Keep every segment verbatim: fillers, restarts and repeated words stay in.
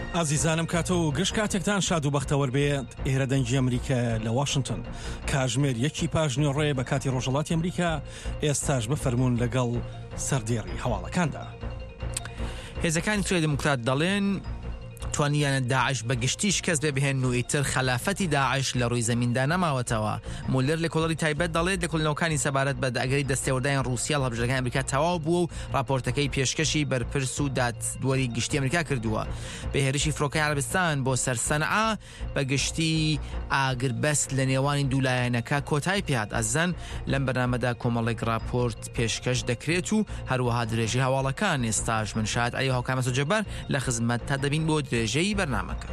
ئازیزانم کاتە و گشت کاتێکتان شاد و بەختەوەر بێت. ئێرە دەنگی ئەمریکا لە واشنگتن، کاژمێر یەکی پاژنی ڕێ بە کاتی ڕۆژهەڵاتی ئەمریکا. ئێستاش بفەرمونون لەگەڵ سەردێڕی هەواڵەکاندا. هێزەکانی سوێ دموکرات دەڵێن توانیانە داعش بە گشتیش کەس بێ بهێن و ئیتر خلافەتی داعش لە ڕووی زەمیندا نەماوەتەوە. مولر لە کۆڵەری تایبەت دەڵێت لە کۆڵینەوەکانی سەبارەت بە ئەگەری دەستێوەردایان رووسیا لە هەڵبژەرەکانی ئەمریکا تەواو بووە و راپۆرتەکەی پێشکەشی بەرپرس و دادوەری گشتی ئەمریکا کردووە. بەهێرشی فڕۆکەی عەرەبستان بۆ سەر سەنعا بە گشتی ئاگربەست لە نێوانی دوولایەنەکە کۆتای پێهات. ئەزەن لەم بەرنامەدا کۆمەڵێک راپۆرت پێشکەش دەکرێت و هەروەها درێژەی هەواڵەکان. ئێستاش من شاد عەلی هاوکامە سوجەبار لە خزمەت تا دەبین بۆ درێژەی بەرنامەکە.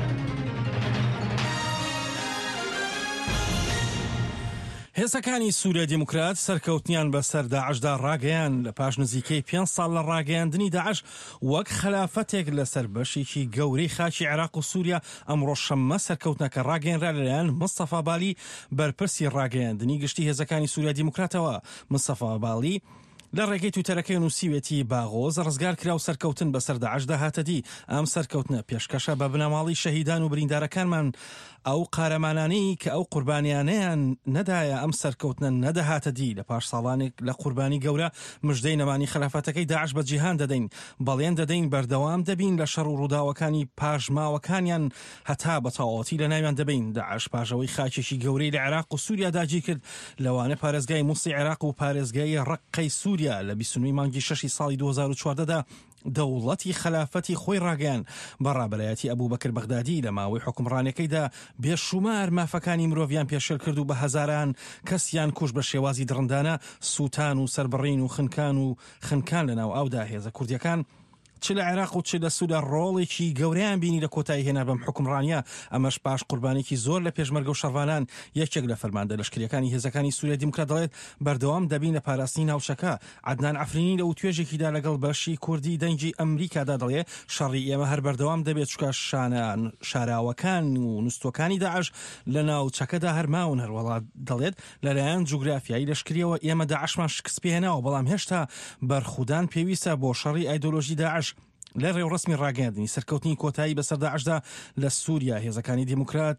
هێزەکانی سووریا دیموکرات سەرکەوتنیان بەسەر داعشدا ڕاگەیان لە پاش نزیکەی پێنج ساڵ لە ڕاگەیاندنی داعش وەک خلافەتێک لەسەر بەشێکی گەورەی خاکی عێراق و سووریا. ئەمڕۆ شەممە سەرکەوتنەکە ڕاگەیەنرا لەلایەن مستەفا بالی، بەرپرسی ڕاگەیاندنی گشتی هێزەکانی سووریا دیموکراتەوە. مستەفا بالی لە ڕێگەی تویتەرەکەی نووسیوێتی باغۆز ڕزگار کرا و سەرکەوتن بەسەر داعشدا هاتەدی. ئەم سەرکەوتنە پێشکەشە بە بنەماڵی شەهیدان و بریندارەکانمان ئەو قارەمانانەی کە ئەو قوربانیانەیان نەدایە. ئەم سەرکەوتنە نەدەهاتە دی لە پاش ساڵانێک لە قوربانی گەورە مژدەی نەمانی خلافەتەکەی داعش بە جیهان دەدەین. بەڵێن دەدەین بەردەوام دەبین لە شەڕ و ڕووداوەکانی پاژماوەکانیان هەتا بە تەواوەتی لە ناویان دەبین. داعش پاژەوەی خاکێکی گەورەی لە عێراق و سووریا داگیر کرد، لەوانە پارێزگای موسی عێراق و پارێزگای ڕەققەی سووریا لە بیست و نۆی مانگی شەشی ساڵی دوو هەزار و چواردەدا دەوڵەتی خلافەتی خۆی ڕاگەیان. بەڕابەرایەتی ئەبوبەکر بەغدادی لە ماوەی حکمڕانەکەیدا بێشومار مافەکانی مرۆڤیان پێشێل کرد و بە هەزاران کەسیان کوش بە شێوازی دڕندانە. سووتان و سەربڕین و خنکان و خنکان لەناو ئەودا هێزە کوردیەکان چ لە عێراق و چ لە سووریا ڕۆڵێکی گەورەیان بینی لە کۆتایی هێنا بەم حکمڕانیە. ئەمەش پاش قوربانێکی زۆر لە پێشمەرگە و شەڕوانان. یەکێک لە فەرماندە لەشکریەکانی هێزەکانی سووریا دیموکرات دەڵێت بەردەوام دەبین لە پاراستنی ناوچەکە. عەدنان عەفرینی لە توێژێکیدا لەگەڵ بەشی کوردی دەنگی ئەمریکادا دەڵێ شەڕی ئێمە هەر بەردەوام دەبێت چکە شانە شاراوەکان و نوستۆکانی داعش لە ناوچەکەدا هەرماون. هەروەڵا دەڵێت لەلایەن جوگرافیایی لەشکریەوە ئێمە داعشمان شکست پێهێناوە، بەڵام هێشتا بەرخودان پێویستە بۆ شەڕی ئایدۆلۆژی داعش. لە ڕێوڕسمی ڕاگەاندنی سەرکەوتنی کۆتایی بەسەر داعشدا لە سووریا هێزەکانی دیموکرات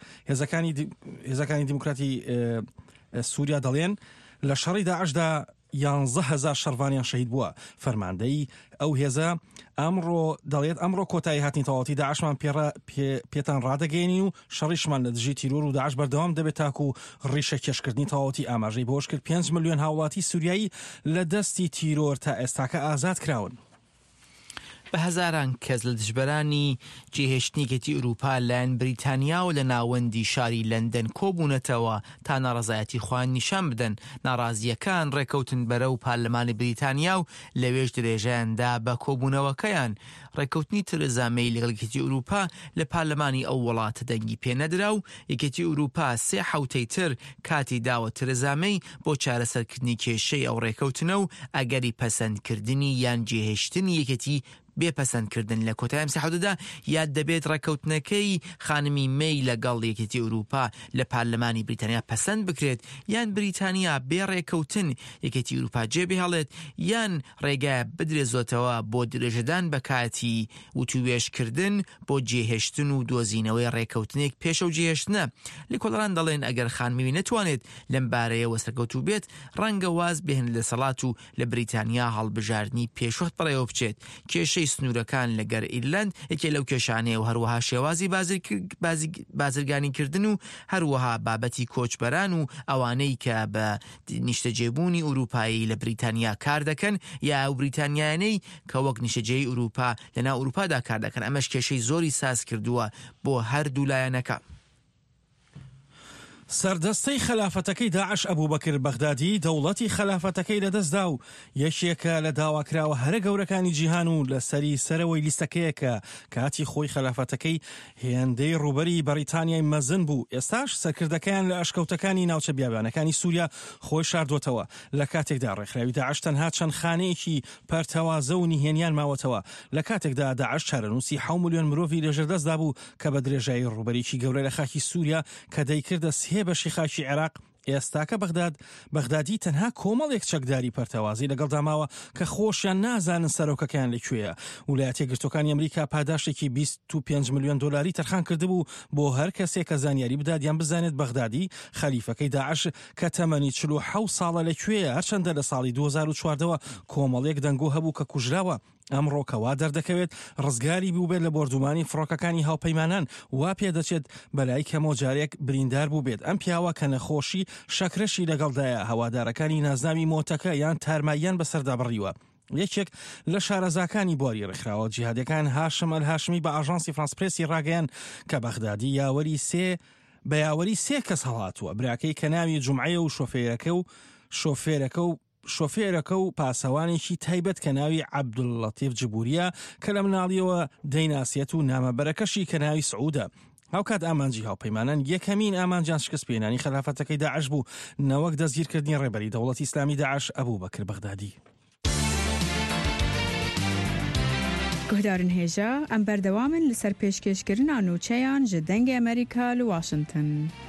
هێزەکانی دیموکراتی سووریا دەڵێن لە شەڕی داعشدا یانزە هەزار شەڕوانیان شەهید بووە. فەرماندەی ئەو هێزە ئەمڕۆ دەڵێت ئەمڕۆ کۆتایی هاتنی تەواوەتی داعشمان پێتان ڕادەگەێنین و شەڕیشمان لە دژی تیرۆر و داعش بەردەوام دەبێت تاکو و ڕیشە کێشکردنی تەواوەتی ئاماژەی بۆش کرد پێنج ملیۆن هاوڵاتی سووریایی لە دەستی تیرۆر تا ئێستاکە ئازاد کراون. بە هەزاران کەس لە دژبەرانی جێهێشتنیکەتی ئوروپا لەلایەن بریتانیا و لە ناوەندی شاری لەندەن کۆبوونەتەوە تا ناڕەزایەتی خۆیان نیشان بدەن. ناڕازیەکان ڕێکەوتن بەرەو پارلەمانی بریتانیا و لەوێش درێژەیاندا بە کۆبوونەوەکەیان. ڕێکەوتنی ترێزا مەی لەگەڵ یەکێتی ئوروپا لە پارلەمانی ئەو وڵاتە دەنگی پێنەدرا و یەکێتی ئوروپا سێ حەوتەی تر کاتی داوە ترێزا مەی بۆ چارەسەرکردنی کێشەی ئەو ڕێکەوتنە و ئەگەری پەسەندکردنی یان جێهێشتنی یەکێتی بێپەسەندکردن لە کۆتایی سەحودەدا یاد دەبێت ڕێکەوتنەکەی خانمی مەی لەگەڵ یەکێتی ئوروپا لە پارلەمانی بریتانیا پەسەند بکرێت یان بریتانیا بێ ڕێکەوتن یەکێتی ئوروپا جێبێ هەڵێت یان ڕێگای بدرێزۆتەوە بۆ درێژەدان بە کاتی وتوێشکردن بۆ جێهێشتن و دۆزینەوەی ڕێکەوتنێک پێشە و جێهێشتنە. لیکۆڵەران دەڵێن ئەگەر خانمی نەتوانێت لەم بارەیەوە سەرکەوتوو بێت ڕەنگە واز بهێن لە سەڵات و لە بریتانیا هەڵبژاردننی پێشوەت بەڕێوە بچێت. کێشەی سنوورەکان لەگەر ئیرلند یەکێ لەو کێشانەیە و هەروەها شێوازی بازرگانیکردن و هەروەها بابەتی کۆچبەران و ئەوانەی کە بە نیشتەجێبوونی ئوروپایی لە بریتانیا کار دەکەن یا ئەو بریتانیانەی کە وەک نیشتەجێی ئوروپا لەناو ئوروپادا کار دەکەن. ئەمەش کێشەی زۆری ساز کردووە بۆ هەردوو لایەنەکە. سەردەستەی خلافەتەکەی داعش ئەبوبەکر بەغدادی دەوڵەتی خلافەتەکەی لەدەستدا و یەکێکە لە داواکراوە هەرە گەورەکانی جیهان و لە سەری سەرەوەی لیستەکەیەکە کاتی خۆی خلافەتەکەی هێندەی ڕوبەری بەریتانیای مەزن بوو. ئێستاش سەرکردەکان لە ئەشکەوتەکانی ناوچە بیابانەکانی سووریا خۆی شاردوتەوە. لە کاتێکدا ڕێکخراوی داعش تەنها چەند خانەیەکی پەرتەوازە و نهێنیان ماوەتەوە. لە کاتێکدا داعش چارەنووسی حەو ملیۆن مرۆڤی لەژێردەستدا بوو کە بە درێژایی ڕوبەرێکی گەورە لە خاکی سووریا کە دەیکردە سێ بەشی خاکی عێراق ئێستاکە بەغداد بەغدادی تەنها کۆمەڵێک چەکداری پەرتەوازی لەگەڵ داماوە کە خۆشیان نازانن سەرۆکەکەیان لەکوێیە. ویلایەتە یەکگرتووەکانی ئەمریکا پاداشێکی بیست و پێنج ملیۆن دۆلاری تەرخان کردبوو بۆ هەر کەسێک کە زانیاری بدات یان بزانێت بەغدادی خەلیفەکەی داعش کە تەمەنی چل و حەوت ساڵە لەکوێیە، هەرچەندە لە ساڵی دوو هەزار و چواردەوە کۆمەڵێک دەنگۆ هەبوو کە کوژراوە. ئەمڕۆکەوا دەردەکەوێت ڕزگاری بوو بێت لە بردومانی فڕۆکەکانی هاوپەیمانان، وا پێدەچێت بەلای کەمەوە جارێک بریندار بوو بێت. ئەم پیاوە کە نەخۆشی شەکرەشی لەگەڵدایە، هەوادارەکانی نازناوی مۆتەکە یان تارماییان بەسەردا بڕیوە. یەکێک لە شارەزاکانی بواری ڕێکخراوە جیهادیەکان هاشم ئەلهاشمی بە ئاژانسی فرانس پرێسی ڕاگەیان کە بەغدادی یاوەری سێ بە یاوەری سێ کەس هەڵاتووە، براکەی کە ناوی جومعەیە و شۆفێرەکە و شۆفێرەکە و شۆفێرەکە و پاسەوانێکی تایبەت کە ناوی عەبدوڵڵەتیف جبوریە کە لە مناڵیەوە دەیناسیەت و نامەبەرەکەشی کە ناوی سعودە. هاوکات ئامانجی هاوپەیمانان یەکەمین ئامانجیان شکست پێنانی خلافەتەکەی داعش بوو، نەوەک دەستگیرکردنی ڕێبەری دەوڵەتی ئیسلامی داعش ئەبوو بەکر بەغدادی. گهدارن هێژە ئەم بەردەوامن لەسەر پێشکەشکردنا نوچەیان ji dengê Amerîka li Washington.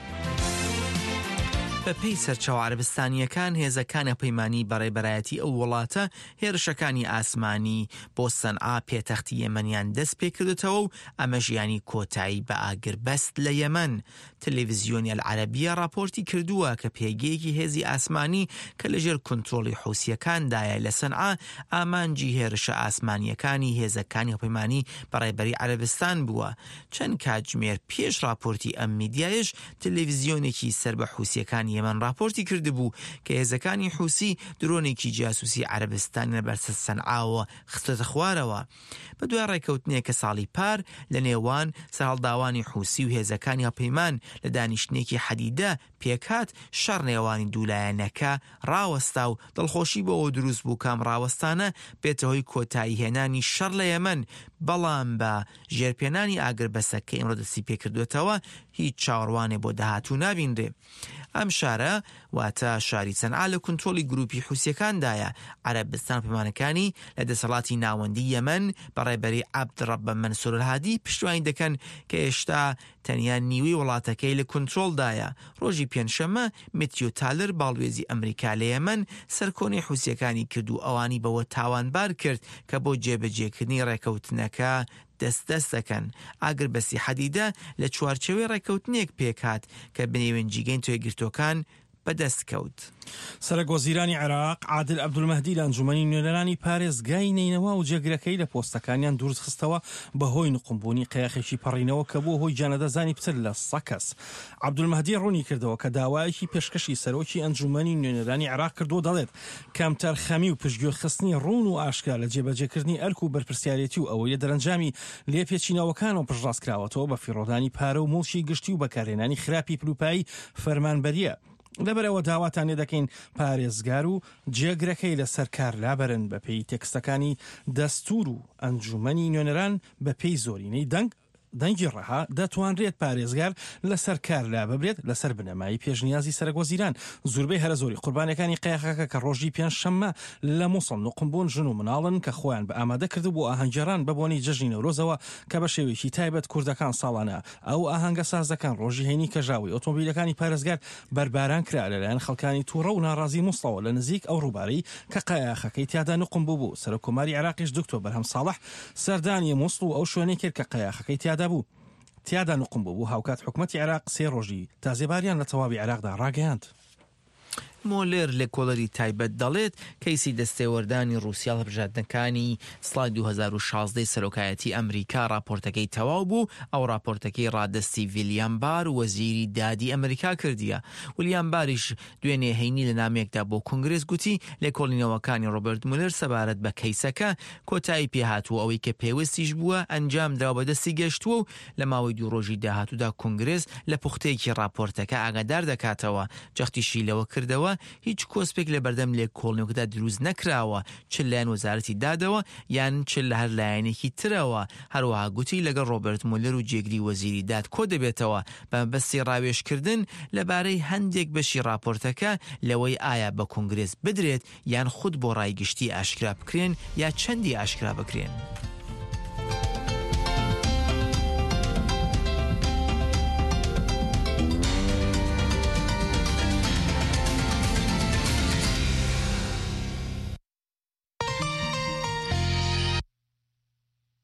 بەپێی سەرچاو عەرەبستانیەکان هێزەکانە پەیمانی بەڕێبەرایەتی ئەو وڵاتە هێرشەکانی ئاسمانی بۆ سەنعا پێتەختی یەمەنیان دەست پێ کردوتەوە و ئەمە ژیانی کۆتایی بە ئاگربەست لە یەمەن. تەلەڤیزیۆنی العەرەبیە راپۆرتی کردووە کە پێگەیەکی هێزی ئاسمانی کە لەژێر کۆنتڕۆڵی حوسیەکاندایە لە سەنعا ئامانجی هێرشە ئاسمانیەکانی هێزەکانی پەیمانی بەڕێبەری عەرەبستان بووە. چەند کاتژمێر پێش راپۆرتی ئەم میدیایش تەلەڤیزیۆنێکی سەر بە حوسیەکانی یەمەن راپۆرتی کردبوو کە هێزەکانی حوسی درۆنێکی جاسوسی عەرەبستان لەبەرسە سەنعاوە خستۆتە خوارەوە. بە دوای ڕێکەوتنێک کە ساڵی پار لە نێوان سەرهەڵداوانی حوسی و هێزەکانی هەپەیمان لە دانیشتنێکی حەدیدە پێکات، شەڕ نێوانی دوولایەنەکە ڕاوەستا و دڵخۆشی بۆەوە دروست بوو کام ڕاوەستانە بێتەوەی کۆتایی هێنانی شەڕ لە یەمەن، بەڵام بە ژێرپێنانی ئاگربەسە کە ئێمڕۆ دەستی پێکردوێتەوە هیچ چاوەڕوانێ بۆ داهاتوو نابینرێ. ئەم شارە واتە شاری سەنعا لە کۆنتڕۆڵی گروپی حوسیەکاندایە. عەرەبستان پەیمانەکانی لە دەسەڵاتی ناوەندی یەمەن بەڕێبەری عەبدڕەبە مەنسوور الهادی پشتیوانی دەکەن کە هێشتا تەنیا نیوەی وڵاتەکەی لە کۆنتڕۆڵدایە. ڕۆژی پێنجشەممە متیۆ تالر باڵوێزی ئەمریکا لە یەمەن سەرکۆنی حوسیەکانی کرد و ئەوانی بەوە تاوانبار کرد کە بۆ جێبەجێکردنی ڕێکەوتنەکە دەست دەست دەکەن. ئاگربەسی حەدیدە لە چوارچەوەی ڕێکەوتنێک پێکات کە بنێوێنجیگەین توێگرتوەکان بەدەست کەوت. سەرۆکوەزیرانی عێراق عادل عەبدولمەهدی لە ئەنجومەنی نوێنەرانی پارێزگای نینەوە و جێگرەکەی لە پۆستەکانیان دروست خستەوە بەهۆی نقمبوونی قەیاخێکی پەڕینەوە کە بووە هۆی جانەدەزانی پتر لە سە کەس. عەبدولمەهدی ڕوونی کردەوە کە داوایەکی پێشکەشی سەرۆکی ئەنجومەنی نوێنەرانی عێراق کردو دەڵێت کەمتەر خەمی و پشتگوێخستنی ڕوون و ئاشکرا لە جێبەجێکردنی ئەرک و بەرپرسیارەتی و ئەوەی لە دەرەنجامی لێپێچینەوەکان و پشتڕاستکراوەتەوە بە فیڕۆدانی پارە و موڵکی گشتی و بەکارهێنانی خراپی پلوپایی فەرمانبەریە. لەبەرەوە داواتان لێ دەکەین پارێزگار و جێگرەکەی لە سەرکار لابەرن بە پێی تێکستەکانی دەستور و ئەنجومەنی نوێنەران بە پێی زۆرینەی دەنگ دەنگی ڕەها دەتوانرێت پارێزگار لەسەر کار لا ببرێت لەسەر بنەمایی پێشنیازی سەرۆکوەزیران. زۆربەی هەرە زۆری قوربانەکانی قەیاخەکە کە ڕۆژی پێنجشەممە لە مووسڵ نقمبوون ژن و مناڵن کە خۆیان بە ئامادە کرد بۆ ئاهەنگگەران بە بۆنی جەژنی نەورۆزەوە کە بە شێوەیەکی تایبەت کوردەکان ساڵانە ئەو ئاهەنگە سازەکان ڕۆژی هەینی کەژاوی ئۆتۆمبیلەکانی پارێزگار بەرباران کرا لەلایەن خەڵکانی تووڕە و ناڕازی مووسڵەوە لە نزیک ئەو ڕووبارەی کە قەیاخەکەی تیادا نقمبوو بوو. سەرۆکۆماری عێراقیش دکتۆر بەرهەم ساڵح سەردانی مووسڵ و ئەو شوێنەی کرد کە قەیاخەکەی تیادا بوو تیادا نقم بوو. هاوکات حکومەتی عێراق سێ ڕۆژی تازێباریان لە تەواوی عێراقدا ڕاگەیاند. مۆلێر لە کۆلەری تایبەت دەڵێت کەیسی دەستێوەردانی رووسیا هەڵبژاردنەکانی سڵای دوو هەزار و شازدەی سەرۆکایەتی ئەمریکا راپۆرتەکەی تەواو بوو. ئەو راپۆرتەکەی ڕادستی ویلیام بار وەزیری دادی ئەمریکا کردیە. ویلیام باریش دوێنێ هەینی لە نامێکدا بۆ کۆنگرس گوتی لێکۆڵینەوەکانی ڕۆبرت مولەر سەبارەت بە کەیسەکە کۆتایی پێهاتووە ئەوەی کە پێویستیش بووە ئەنجام درا بەدەستی گەشتووە و لە ماوەی دوو ڕۆژی داهاتوودا کۆنگرس لە پوختەیەکی راپۆرتەکە ئاگادار دەکاتەوە. جەختیشی لەوە کردەوە هیچ کۆسپێک لە بەردەم لێکۆڵینەوەکەدا دروست نەکراوە، چ لایەن وەزارەتی دادەوە یان چ لە هەر لایەنێکی ترەوە. هەروەها گوتی لەگەڵ ڕۆبرت مولەر و جێگری وەزیری داد کۆ دەبێتەوە بە بەستی ڕاوێژکردن لەبارەی هەندێک بەشی راپۆرتەکە لەوەی ئایا بە کۆنگرس بدرێت یان خود بۆ ڕایگشتی ئاشکرا بکرێن یا چەندی ئاشکرا بکرێن.